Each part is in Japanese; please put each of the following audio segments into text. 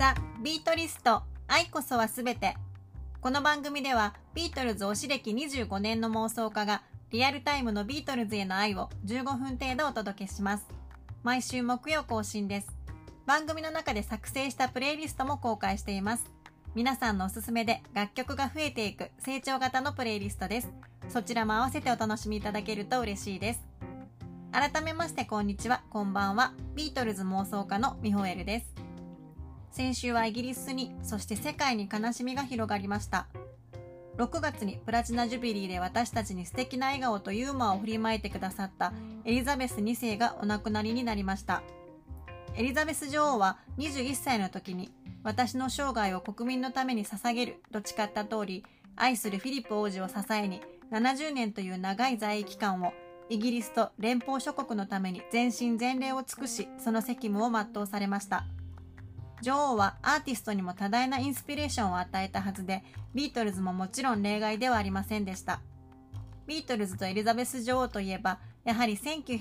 ザ・ビートリスト愛こそはすべて。この番組ではビートルズ推し歴25年の妄想家がリアルタイムのビートルズへの愛を15分程度お届けします。毎週木曜更新です。番組の中で作成したプレイリストも公開しています。皆さんのおすすめで楽曲が増えていく成長型のプレイリストです。そちらも合わせてお楽しみいただけると嬉しいです。改めましてこんにちは、こんばんは。ビートルズ妄想家のミホエルです。先週はイギリスに、そして世界に悲しみが広がりました。6月にプラチナジュビリーで私たちに素敵な笑顔とユーモアを振りまいてくださったエリザベス2世がお亡くなりになりました。エリザベス女王は21歳の時に、私の生涯を国民のために捧げると誓った通り、愛するフィリップ王子を支えに70年という長い在位期間をイギリスと連邦諸国のために全身全霊を尽くし、その責務を全うされました。女王はアーティストにも多大なインスピレーションを与えたはずで、ビートルズももちろん例外ではありませんでした。ビートルズとエリザベス女王といえば、やはり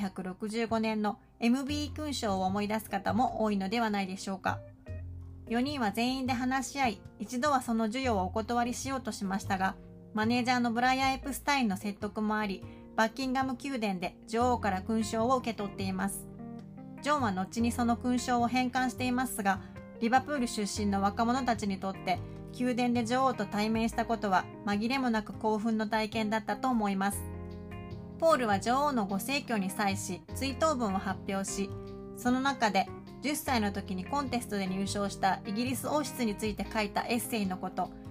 1965年の MBE 勲章を思い出す方も多いのではないでしょうか。4人は全員で話し合い、一度はその授与をお断りしようとしましたが、マネージャーのブライアン・エプスタインの説得もあり、バッキンガム宮殿で女王から勲章を受け取っています。ジョンは後にその勲章を返還していますが、リバプール出身の若者たちにとって宮殿で女王と対面したことは紛れもなく興奮の体験だったと思います。ポールは女王のご逝去に際し追悼文を発表し、その中で10歳の時にコンテストで入賞したイギリス王室について書いたエッセイのこと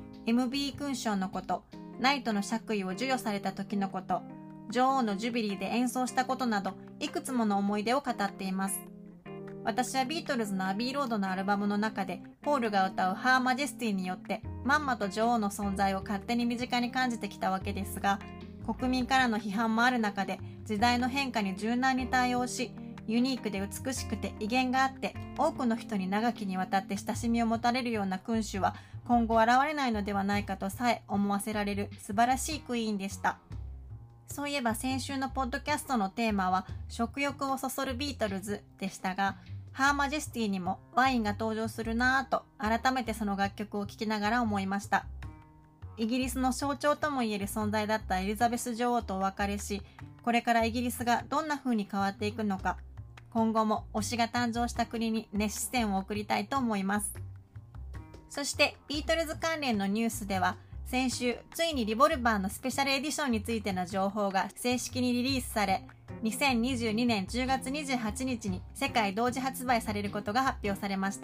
、MBE 勲章のこと、ナイトの爵位を授与された時のこと、女王のジュビリーで演奏したことなど、いくつもの思い出を語っています。私はビートルズのアビーロードのアルバムの中でポールが歌うハーマジェスティによってまんまと女王の存在を勝手に身近に感じてきたわけですが、国民からの批判もある中で時代の変化に柔軟に対応し、ユニークで美しくて威厳があって多くの人に長きにわたって親しみを持たれるような君主は今後現れないのではないかとさえ思わせられる素晴らしいクイーンでした。そういえば先週のポッドキャストのテーマは食欲をそそるビートルズでしたが、ハーマジェスティにもワインが登場するなぁと改めてその楽曲を聴きながら思いました。イギリスの象徴ともいえる存在だったエリザベス女王とお別れし、これからイギリスがどんな風に変わっていくのか、今後も推しが誕生した国に熱視線を送りたいと思います。そしてビートルズ関連のニュースでは、先週ついにリボルバーのスペシャルエディションについての情報が正式にリリースされ、2022年10月28日に世界同時発売されることが発表されました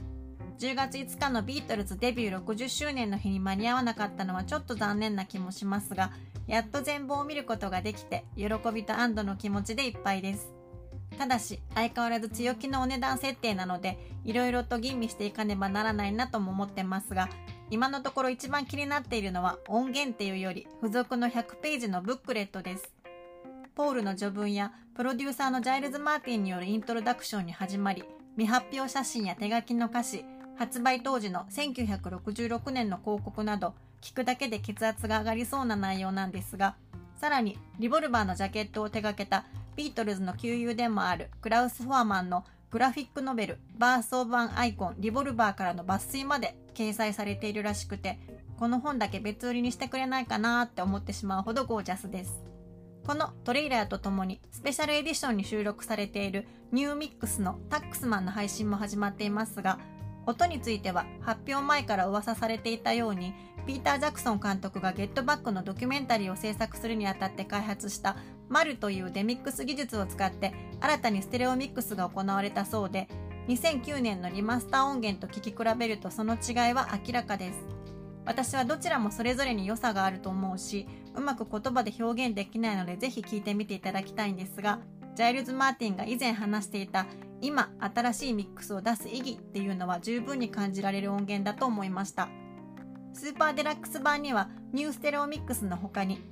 。10月5日のビートルズデビュー60周年の日に間に合わなかったのはちょっと残念な気もしますが、やっと全貌を見ることができて喜びと安堵の気持ちでいっぱいです。ただし相変わらず強気のお値段設定なので、いろいろと吟味していかねばならないなとも思ってますが、今のところ一番気になっているのは音源っていうより付属の100ページのブックレットです。ポールの序文やプロデューサーのジャイルズ・マーティンによるイントロダクションに始まり、未発表写真や手書きの歌詞、発売当時の1966年の広告など、聞くだけで血圧が上がりそうな内容なんですが、さらにリボルバーのジャケットを手掛けたビートルズの旧友でもあるクラウス・フォアマンのグラフィックノベルバース・オブ・アン・アイコン・リボルバーからの抜粋まで掲載されているらしくて、この本だけ別売りにしてくれないかなって思ってしまうほどゴージャスです。このトレーラーとともにスペシャルエディションに収録されているニューミックスのタックスマンの配信も始まっていますが、音については発表前から噂されていたように、ピーター・ジャクソン監督がゲットバックのドキュメンタリーを制作するにあたって開発したマルというデミックス技術を使って新たにステレオミックスが行われたそうで、2009年のリマスター音源と聞き比べるとその違いは明らかです。私はどちらもそれぞれに良さがあると思うし、うまく言葉で表現できないのでぜひ聞いてみていただきたいんですが、ジャイルズ・マーティンが以前話していた今新しいミックスを出す意義っていうのは十分に感じられる音源だと思いました。スーパーデラックス版にはニューステレオミックスの他に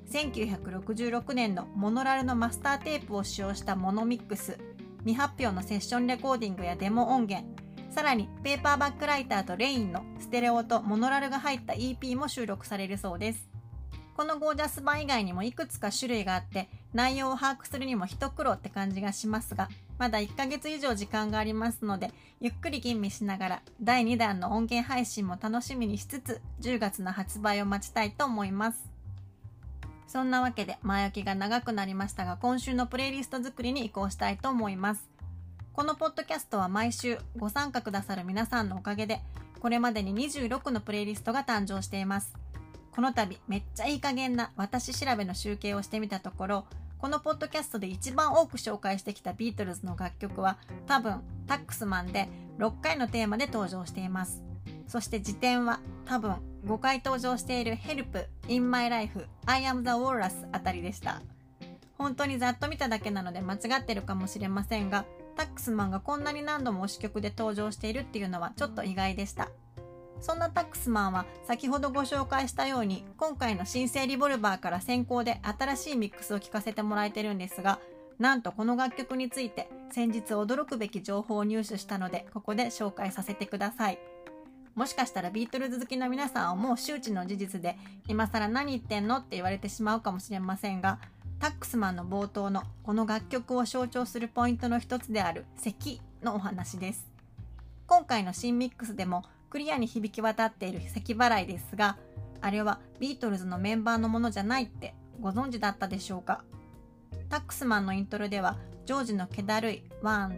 1966年のモノラルのマスターテープを使用したモノミックス、未発表のセッションレコーディングやデモ音源、さらにペーパーバックライターとレインのステレオとモノラルが入った EP も収録されるそうです。このゴージャス版以外にもいくつか種類があって、内容を把握するにも一苦労って感じがしますが、 まだ1ヶ月以上時間がありますので、ゆっくり吟味しながら第2弾の音源配信も楽しみにしつつ、10月の発売を待ちたいと思います。そんなわけで前置きが長くなりましたが、今週のプレイリスト作りに移行したいと思います。このポッドキャストは毎週ご参加くださる皆さんのおかげで、これまでに26のプレイリストが誕生しています。この度めっちゃいい加減な私調べの集計をしてみたところ、このポッドキャストで一番多く紹介してきたビートルズの楽曲は多分タックスマンで6回のテーマで登場しています。そして辞典は多分5回登場している Help, In My Life, I Am the Walrus あたりでした。本当にざっと見ただけなので間違ってるかもしれませんが、タックスマンがこんなに何度も推し曲で登場しているっていうのはちょっと意外でした。そんなタックスマンは先ほどご紹介したように、今回の新生リボルバーから先行で新しいミックスを聴かせてもらえてるんですが、なんとこの楽曲について先日驚くべき情報を入手したので、ここで紹介させてください。もしかしたらビートルズ好きな皆さんはもう周知の事実で、今更何言ってんのって言われてしまうかもしれませんが、タックスマンの冒頭のこの楽曲を象徴するポイントの一つである咳のお話です。今回の新ミックスでもクリアに響き渡っている咳払いですが、あれはビートルズのメンバーのものじゃないってご存知だったでしょうか。タックスマンのイントロではジョージの気だるい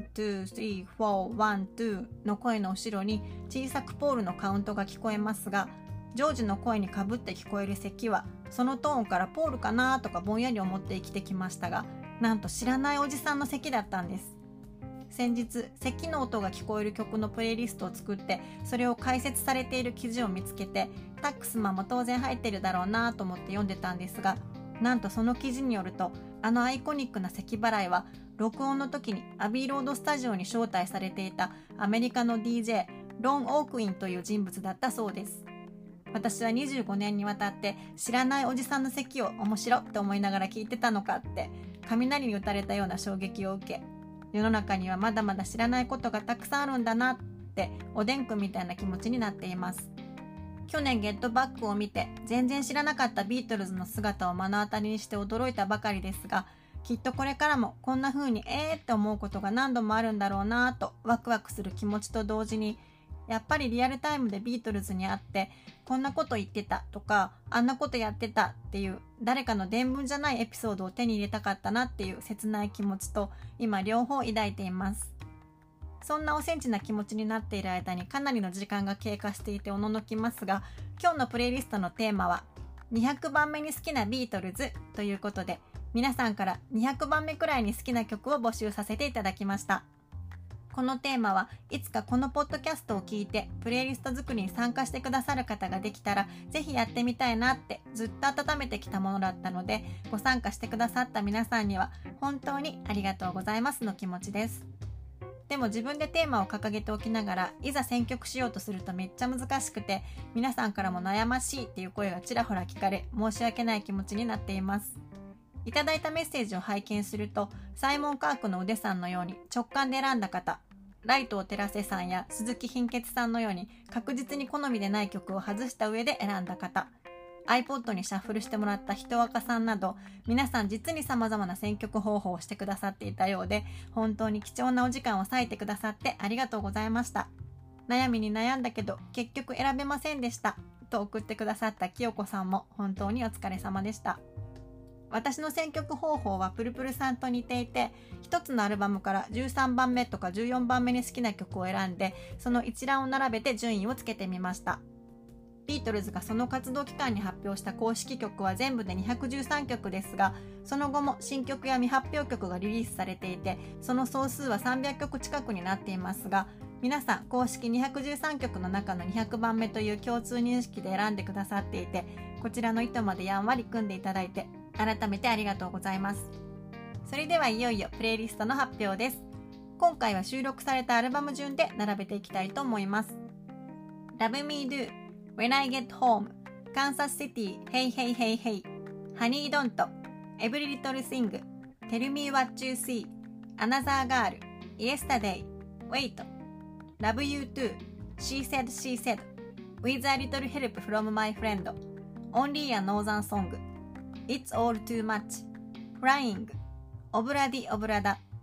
1,2,3,4,1,2 の声の後ろに小さくポールのカウントが聞こえますが、ジョージの声にかぶって聞こえる咳はそのトーンからポールかなとかぼんやり思って生きてきましたが、なんと知らないおじさんの咳だったんです。先日咳の音が聞こえる曲のプレイリストを作って、それを解説されている記事を見つけて、タックスマンも当然入ってるだろうなと思って読んでたんですが、なんとその記事によると、あのアイコニックな咳払いは録音の時にアビーロードスタジオに招待されていたアメリカの DJ ロン・オークインという人物だったそうです。私は25年にわたって知らないおじさんの咳を面白って思いながら聞いてたのかって、雷に打たれたような衝撃を受け、世の中にはまだまだ知らないことがたくさんあるんだなっておでんくんみたいな気持ちになっています。去年ゲットバックを見て全然知らなかったビートルズの姿を目の当たりにして驚いたばかりですが、きっとこれからもこんな風にって思うことが何度もあるんだろうなとワクワクする気持ちと同時に、やっぱりリアルタイムでビートルズに会ってこんなこと言ってたとかあんなことやってたっていう誰かの伝聞じゃないエピソードを手に入れたかったなっていう切ない気持ちと、今両方抱いています。そんなおセンチな気持ちになっている間にかなりの時間が経過していておののきますが、今日のプレイリストのテーマは200番目に好きなビートルズということで、皆さんから200番目くらいに好きな曲を募集させていただきました。このテーマはいつかこのポッドキャストを聞いてプレイリスト作りに参加してくださる方ができたらぜひやってみたいなってずっと温めてきたものだったので、ご参加してくださった皆さんには本当にありがとうございますの気持ちです。でも自分でテーマを掲げておきながらいざ選曲しようとするとめっちゃ難しくて、皆さんからも悩ましいっていう声がちらほら聞かれ、申し訳ない気持ちになっています。いただいたメッセージを拝見すると、サイモン・カークの腕さんのように直感で選んだ方、ライトを照らせさんや鈴木貧血さんのように確実に好みでない曲を外した上で選んだ方、iPod にシャッフルしてもらったひとわかさんなど、皆さん実に様々な選曲方法をしてくださっていたようで、本当に貴重なお時間を割いてくださってありがとうございました。悩みに悩んだけど結局選べませんでしたと送ってくださったきよこさんも本当にお疲れ様でした。私の選曲方法はプルプルさんと似ていて、一つのアルバムから13番目とか14番目に好きな曲を選んで、その一覧を並べて順位をつけてみました。ビートルズがその活動期間に発表した公式曲は全部で213曲ですが、その後も新曲や未発表曲がリリースされていて、その総数は300曲近くになっていますが、皆さん公式213曲の中の200番目という共通認識で選んでくださっていて、こちらの意図までやんわり組んでいただいて改めてありがとうございます。それではいよいよプレイリストの発表です。今回は収録されたアルバム順で並べていきたいと思います。Love Me Do, When I Get Home, Kansas City, Hey Hey Hey Hey, Honey Don't, Every Little Thing, Tell Me What You See, Another Girl, Yesterday, Wait, Love You Too, She Said She Said, With a Little Help from My Friend, Only a Northern Song、It's All Too Much、Flying、オブラディオブラダ、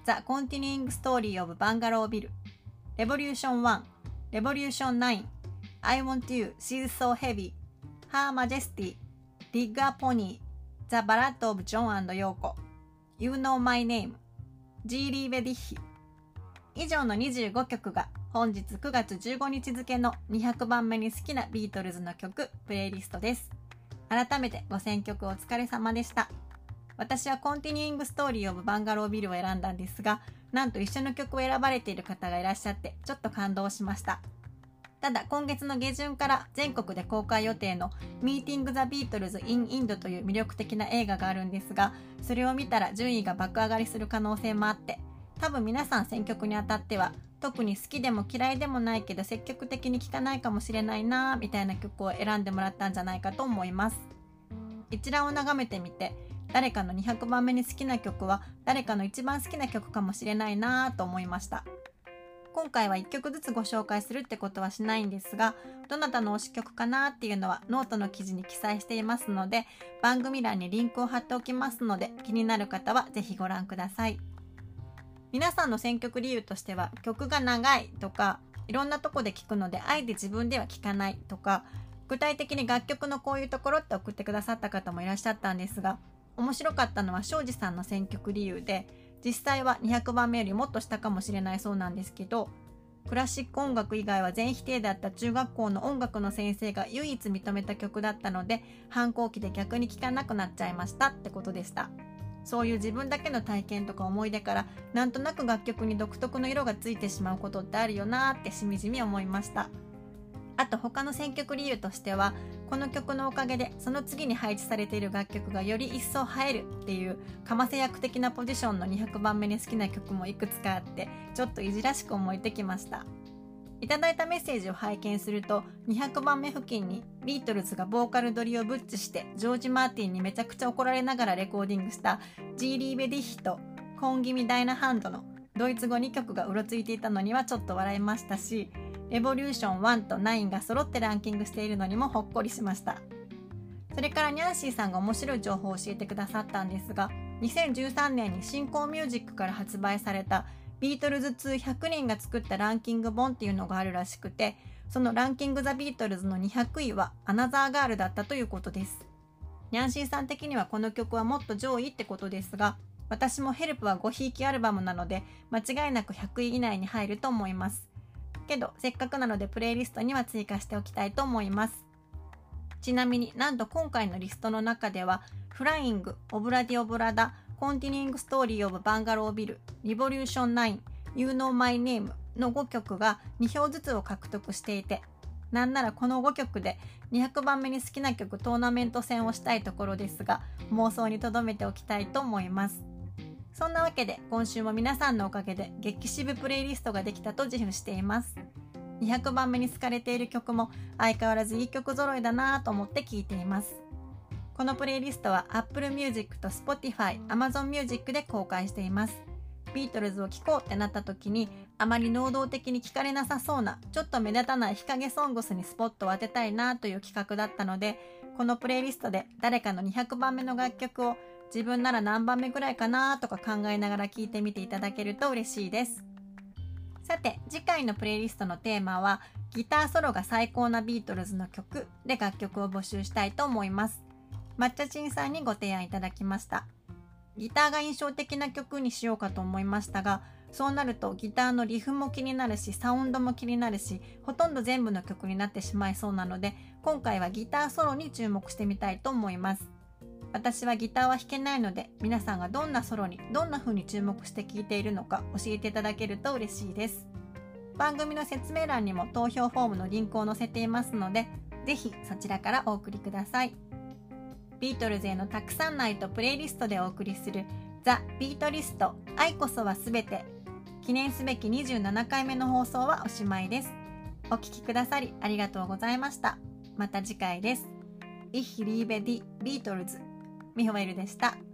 The Continuing Story of Bungalow Bill, Revolution 1, Revolution 9, I Want You, She's So Heavy, Her Majesty, Dig a Pony, The Ballad of John and Yoko, You Know My Name、ジーリーベディッヒ。以上の25曲が本日9月15日付の200番目に好きなビートルズの曲プレイリストです。改めてご選曲お疲れ様でした。私はコンティニューイングストーリーオブバンガロービルを選んだんですが、なんと一緒の曲を選ばれている方がいらっしゃってちょっと感動しました。ただ今月の下旬から全国で公開予定のミーティング・ザ・ビートルズ・イン・インドという魅力的な映画があるんですが、それを見たら順位が爆上がりする可能性もあって、多分皆さん選曲にあたっては特に好きでも嫌いでもないけど積極的に聴かないかもしれないなみたいな曲を選んでもらったんじゃないかと思います。一覧を眺めてみて、誰かの200番目に好きな曲は誰かの一番好きな曲かもしれないなと思いました。今回は1曲ずつご紹介するってことはしないんですが、どなたの推し曲かなっていうのはノートの記事に記載していますので、番組欄にリンクを貼っておきますので、気になる方はぜひご覧ください。皆さんの選曲理由としては、曲が長いとか、いろんなとこで聴くのであえて自分では聴かないとか、具体的に楽曲のこういうところって送ってくださった方もいらっしゃったんですが、面白かったのは庄司さんの選曲理由で、実際は200番目よりもっと下かもしれないそうなんですけど、クラシック音楽以外は全否定だった中学校の音楽の先生が唯一認めた曲だったので、反抗期で逆に聴かなくなっちゃいましたってことでした。そういう自分だけの体験とか思い出から、なんとなく楽曲に独特の色がついてしまうことってあるよなーってしみじみ思いました。あと他の選曲理由としては、この曲のおかげでその次に配置されている楽曲がより一層映えるっていうかませ役的なポジションの200番目に好きな曲もいくつかあって、ちょっといじらしく思えてきました。いただいたメッセージを拝見すると、200番目付近にビートルズがボーカル取りをブッチしてジョージ・マーティンにめちゃくちゃ怒られながらレコーディングしたジーリー・ベディッヒとコン・ギミ・ダイナ・ハンドのドイツ語2曲がうろついていたのにはちょっと笑いましたし、レボリューション1と9が揃ってランキングしているのにもほっこりしました。それからニャンシーさんが面白い情報を教えてくださったんですが、2013年に新興ミュージックから発売されたビートルズ通100人が作ったランキング本っていうのがあるらしくて、そのランキングザビートルズの200位はアナザーガールだったということです。ニャンシーさん的にはこの曲はもっと上位ってことですが、私もヘルプはごひいきアルバムなので間違いなく100位以内に入ると思います。けどせっかくなのでプレイリストには追加しておきたいと思います。ちなみになんと今回のリストの中ではフライング、オブラディオブラダ、コンティニューイングストーリーオブバンガロービル、リボリューション9、You Know My Name の5曲が2票ずつを獲得していて、なんならこの5曲で200番目に好きな曲トーナメント戦をしたいところですが、妄想に留めておきたいと思います。そんなわけで今週も皆さんのおかげで激渋プレイリストができたと自負しています。200番目に好かれている曲も相変わらずいい曲揃いだなぁと思って聴いています。このプレイリストは Apple Music と Spotify、Amazon Music で公開しています。ビートルズを聴こうってなった時にあまり能動的に聴かれなさそうなちょっと目立たない日陰ソングスにスポットを当てたいなという企画だったので、このプレイリストで誰かの200番目の楽曲を自分なら何番目ぐらいかなとか考えながら聴いてみていただけると嬉しいです。さて次回のプレイリストのテーマはギターソロが最高なビートルズの曲で楽曲を募集したいと思います。抹茶ちんさんにご提案いただきました。ギターが印象的な曲にしようかと思いましたが、そうなるとギターのリフも気になるしサウンドも気になるし、ほとんど全部の曲になってしまいそうなので、今回はギターソロに注目してみたいと思います。私はギターは弾けないので、皆さんがどんなソロにどんな風に注目して聴いているのか教えていただけると嬉しいです。番組の説明欄にも投票フォームのリンクを載せていますので、ぜひそちらからお送りください。ビートルズへのたくさんの愛とプレイリストでお送りするザ・ビートリスト、愛こそはすべて。記念すべき27回目の放送はおしまいです。お聞きくださりありがとうございました。また次回です。Ich liebe die Beatles。ミホエルでした。